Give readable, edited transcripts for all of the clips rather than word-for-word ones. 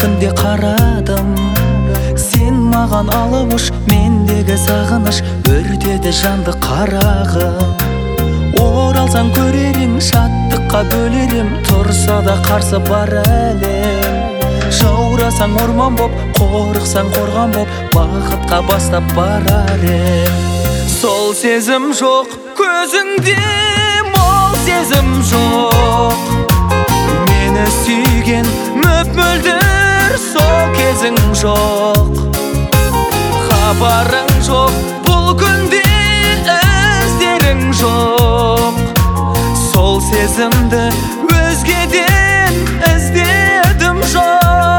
күнде қарадым. Сен маған алып ұш, мендегі сағыныш өртеді жанды қарағым. Оралсаң көрерім, шаттыққа бөлерім, тұрса да қарсы бар әлем. Жаурасаң орман боп, қорықсаң қорған боп, бақытқа бастап барар ем. Сол сезім жоқ көзіңде, мол сезім жоқ. Мені сүйген мөп-мөлдір сол кезің жоқ. Хабарың жоқ бұл күнде, іздерің жоқ. Сол сезімді өзгеден іздедім жоқ.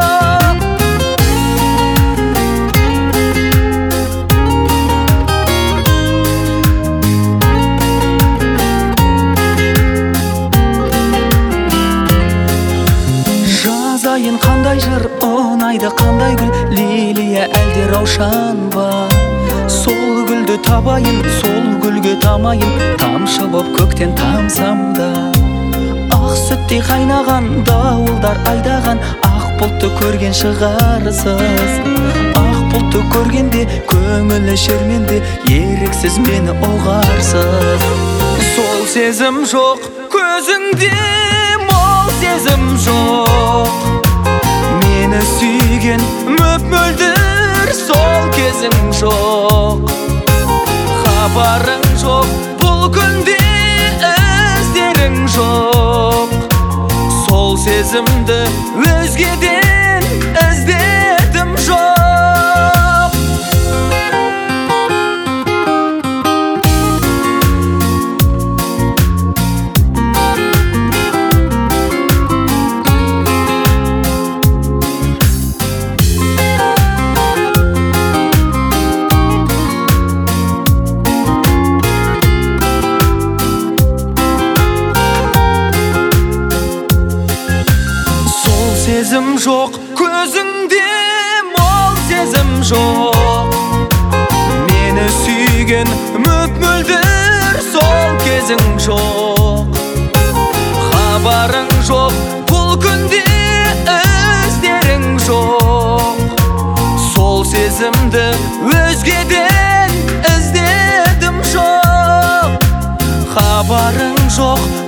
Жазайын қандай жыр, ұнайды қандай гүл, лилия әлде раушан ба? Сол гүлді табайын, сол гүлге тамайын, тамшы боп көктен тамсам да. Ақ сүттей қайнаған, дауылдар айдаған, ақ бұлтты көрген шығарсыз. Ақ бұлтты көргенде, көңілі шерменде, еріксіз мені оғарсыз. Сол сезім жоқ көзіңде, мол сезім жоқ. Мені сүйген мөп-мөлдір сол кезің жоқ. Хабарың жоқ бұл күнде, іздерің жоқ. Сол сезімді өзгеден іздедім жоқ. Сезім жоқ көзіңде, мол сезім жоқ. Мені сүйген мөп-мөлдір сол кезің жоқ. Хабарың жоқ бұл күнде, іздерің жоқ. Сол сезімді өзгеден іздедім жоқ. Хабарың жоқ